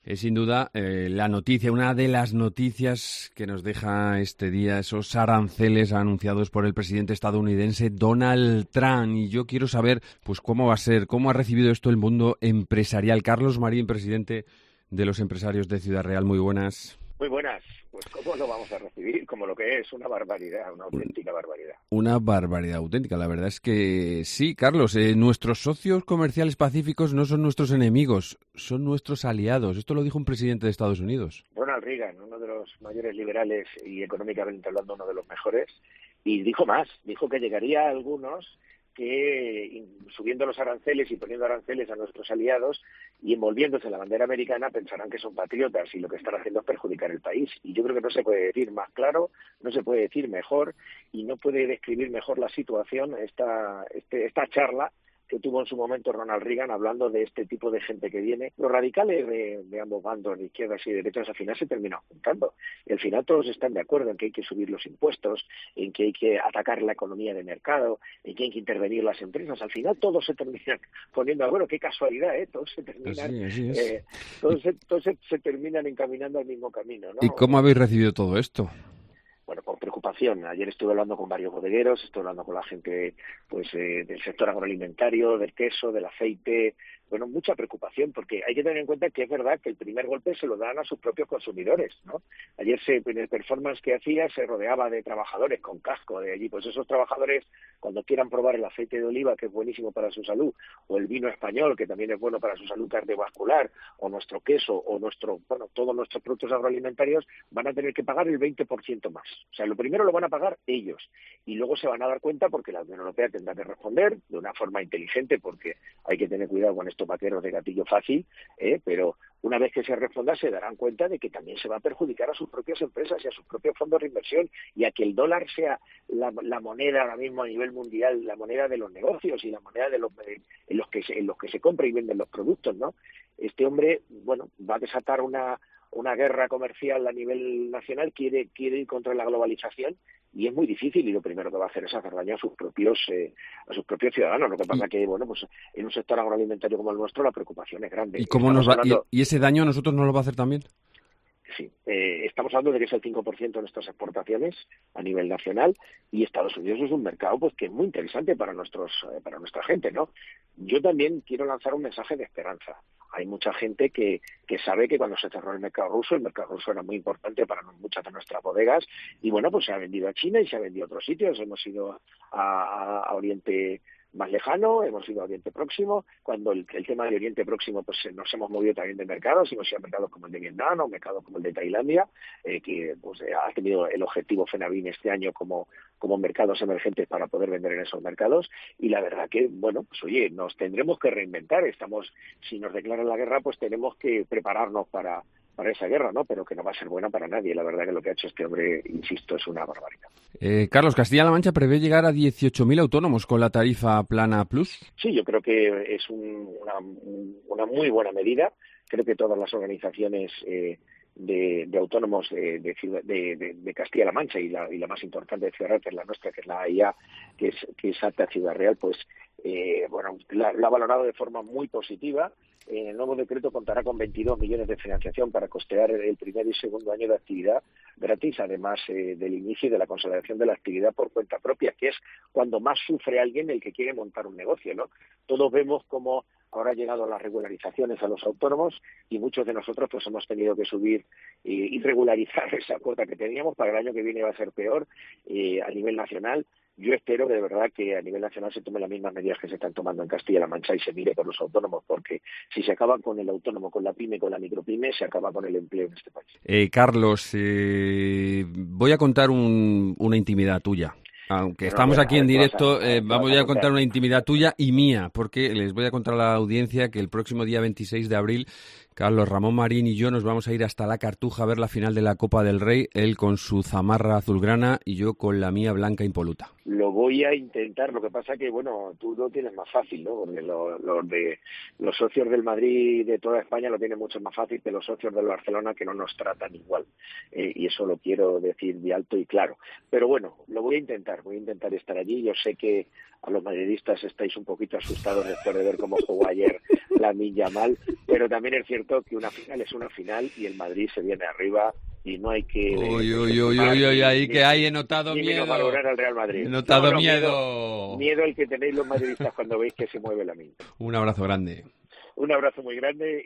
Es sin duda la noticia, una de las noticias que nos deja este día, esos aranceles anunciados por el presidente estadounidense Donald Trump. Y yo quiero saber, pues, cómo va a ser, cómo ha recibido esto el mundo empresarial. Carlos Marín, presidente de los empresarios de Ciudad Real, muy buenas. Muy buenas. Pues ¿cómo lo vamos a recibir? Como lo que es, una barbaridad, una auténtica barbaridad. Una barbaridad auténtica. La verdad es que sí, Carlos, nuestros socios comerciales pacíficos no son nuestros enemigos, son nuestros aliados. Esto lo dijo un presidente de Estados Unidos. Ronald Reagan, uno de los mayores liberales y económicamente hablando uno de los mejores, y dijo más, dijo que llegaría a algunos que subiendo los aranceles y poniendo aranceles a nuestros aliados y envolviéndose en la bandera americana pensarán que son patriotas y lo que están haciendo es perjudicar el país. Y yo creo que no se puede decir más claro, no se puede decir mejor y no puede describir mejor la situación esta charla que tuvo en su momento Ronald Reagan hablando de este tipo de gente que viene. Los radicales de ambos bandos, de izquierdas y derechas, al final se terminan juntando. Y al final todos están de acuerdo en que hay que subir los impuestos, en que hay que atacar la economía de mercado, en que hay que intervenir las empresas. Al final todos se terminan poniendo, bueno, qué casualidad, todos se terminan, todos se terminan encaminando al mismo camino, ¿no? ¿Y cómo habéis recibido todo esto? Bueno, con preocupación. Ayer estuve hablando con varios bodegueros, estuve hablando con la gente del sector agroalimentario, del queso, del aceite. Bueno, mucha preocupación porque hay que tener en cuenta que es verdad que el primer golpe se lo dan a sus propios consumidores, ¿no? Ayer en el performance que hacía se rodeaba de trabajadores con casco de allí. Pues esos trabajadores, cuando quieran probar el aceite de oliva, que es buenísimo para su salud, o el vino español, que también es bueno para su salud cardiovascular, o nuestro queso, o todos nuestros productos agroalimentarios, van a tener que pagar el 20% más. O sea, lo primero lo van a pagar ellos y luego se van a dar cuenta porque la Unión Europea tendrá que responder de una forma inteligente porque hay que tener cuidado con estos vaqueros de gatillo fácil, pero una vez que se responda se darán cuenta de que también se va a perjudicar a sus propias empresas y a sus propios fondos de inversión y a que el dólar sea la moneda ahora mismo a nivel mundial, la moneda de los negocios y la moneda en los que se compra y venden los productos, ¿no? Este hombre, bueno, va a desatar una guerra comercial a nivel nacional, quiere ir contra la globalización y es muy difícil y lo primero que va a hacer es hacer daño a sus propios ciudadanos. Lo que pasa que, bueno, pues en un sector agroalimentario como el nuestro la preocupación es grande. ¿Y cómo ¿Y ese daño a nosotros nos lo va a hacer también? Sí, estamos hablando de que es el 5% de nuestras exportaciones a nivel nacional y Estados Unidos es un mercado pues que es muy interesante para nuestra gente, ¿no? Yo también quiero lanzar un mensaje de esperanza. Hay mucha gente que sabe que cuando se cerró el mercado ruso era muy importante para muchas de nuestras bodegas y bueno, pues se ha vendido a China y se ha vendido a otros sitios. Hemos ido a Oriente más lejano, hemos ido a Oriente Próximo. Cuando el tema de Oriente Próximo, pues nos hemos movido también de mercados, hemos ido a mercados como el de Vietnam o mercados como el de Tailandia, que pues ha tenido el objetivo FENAVIN este año como mercados emergentes para poder vender en esos mercados. Y la verdad que, bueno, pues oye, nos tendremos que reinventar. Si nos declaran la guerra, pues tenemos que prepararnos para esa guerra, ¿no? Pero que no va a ser buena para nadie. La verdad que lo que ha hecho este hombre, insisto, es una barbaridad. Carlos, Castilla-La Mancha prevé llegar a 18.000 autónomos con la tarifa plana plus. Sí, yo creo que es una muy buena medida. Creo que todas las organizaciones de autónomos de Castilla-La Mancha y la más importante de Ciudad Real, que es la nuestra, que es la AIA, que es ATA Ciudad Real, pues la ha valorado de forma muy positiva. El nuevo decreto contará con 22 millones de financiación para costear el primer y segundo año de actividad gratis, además del inicio y de la consolidación de la actividad por cuenta propia, que es cuando más sufre alguien el que quiere montar un negocio, ¿no? Todos vemos cómo ahora han llegado las regularizaciones a los autónomos y muchos de nosotros pues hemos tenido que subir y regularizar esa cuota que teníamos. Para el año que viene va a ser peor a nivel nacional. Yo espero que de verdad que a nivel nacional se tomen las mismas medidas que se están tomando en Castilla-La Mancha y se mire por los autónomos, porque si se acaba con el autónomo, con la pyme, con la micropyme, se acaba con el empleo en este país. Carlos, voy a contar una intimidad tuya. Aunque estamos aquí en directo, voy a contar una intimidad tuya y mía, porque les voy a contar a la audiencia que el próximo día 26 de abril Carlos Ramón Marín y yo nos vamos a ir hasta la Cartuja a ver la final de la Copa del Rey, él con su zamarra azulgrana y yo con la mía blanca impoluta. Lo voy a intentar, lo que pasa que, bueno, tú lo tienes más fácil, ¿no? Porque los socios del Madrid de toda España lo tienen mucho más fácil que los socios del Barcelona, que no nos tratan igual. Y eso lo quiero decir de alto y claro. Pero bueno, lo voy a intentar estar allí. Yo sé que a los madridistas estáis un poquito asustados después de ver cómo jugó ayer Lamine Yamal, pero también es cierto que una final es una final y el Madrid se viene arriba y no hay que... Ahí que hay, he notado miedo. Valorar al Real Madrid. He notado miedo. Miedo el que tenéis los madridistas cuando veis que se mueve Lamine. Un abrazo grande. Un abrazo muy grande.